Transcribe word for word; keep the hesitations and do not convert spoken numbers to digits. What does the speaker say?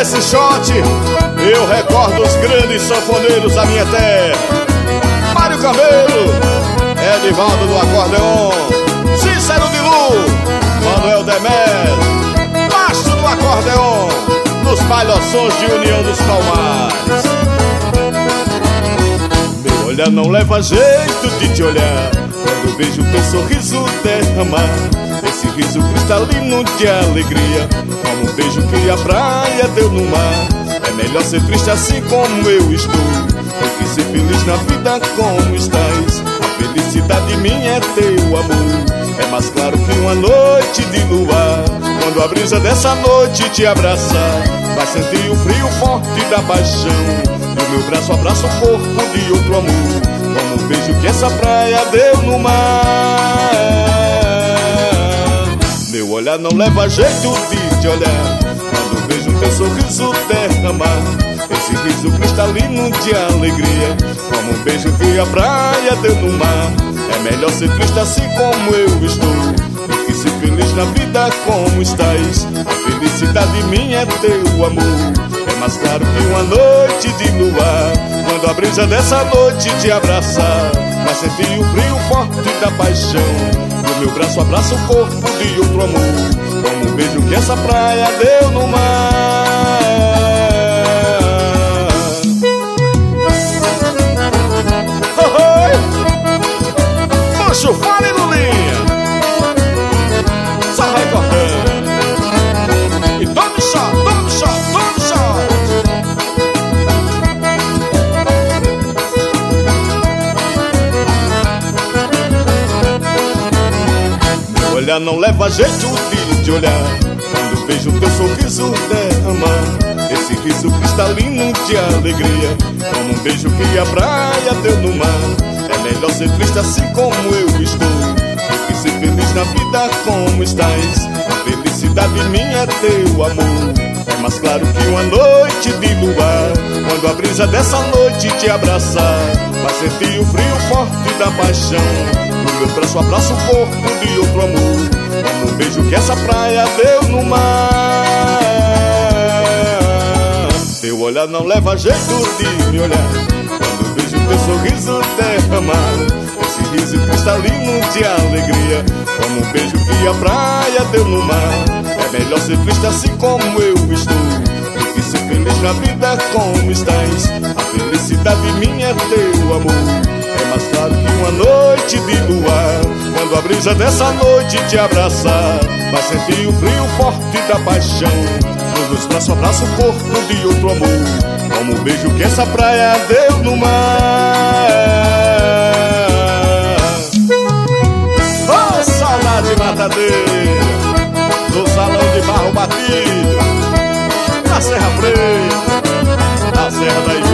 esse shot eu recordo os grandes sanfoneiros da minha terra: Mário Camelo, Edivaldo do acordeon, Cícero de Lu, Manuel Demetrio, Mastro do acordeon, nos bailoçons de União dos Palmares. Meu olhar não leva jeito de te olhar, quando vejo teu sorriso derramar esse riso cristalino de alegria, como um beijo que a praia deu no mar. É melhor ser triste assim como eu estou do que ser feliz na vida como estás. A felicidade minha é teu amor, é mais claro que uma noite de luar. Quando a brisa dessa noite te abraçar, vai sentir o frio forte da paixão. No meu braço abraça o corpo de outro amor, como um beijo que essa praia deu no mar. Meu olhar não leva jeito de te olhar, quando vejo teu sorriso derramar esse riso cristalino de alegria, como um beijo que a praia deu no mar. É melhor ser triste assim como eu estou do que ser feliz na vida como estás. A felicidade minha é teu amor, é mais claro que uma noite de luar. Quando a brisa dessa noite te abraçar, vai sentir o frio forte da paixão. No meu braço abraça o corpo de outro amor, como um beijo que essa praia deu no mar. Oh, oh. Puxa o fale, Lulinha, só recordando. E tome shot, tome shot, tome shot. Meu olhar não leva jeito de te olhar, quando vejo teu sorriso derramar esse riso cristalino de alegria, como um beijo que a praia deu no mar. É melhor ser triste assim como eu estou do que ser feliz na vida como estás. A felicidade minha é teu amor, é mais claro que uma noite de luar. Quando a brisa dessa noite te abraçar, vai sentir o frio forte da paixão. No meu braço abraça o corpo de outro amor, como um beijo que essa praia deu no mar. Teu olhar não leva jeito de me olhar, quando vejo teu sorriso derramar esse riso cristalino de alegria, como um beijo que a praia deu no mar. É melhor ser triste assim como eu estou do que ser feliz na vida como estás. A felicidade minha é teu amor, é mais claro que uma noite de luar. Quando a brisa dessa noite te abraçar, vai sentir o frio forte da paixão. Nos meus braços abraça o corpo de outro amor, como um beijo que essa praia deu no mar. Oh, saudade matadeira, do salão de barro batido, na Serra Preta, na Serra da Igreja.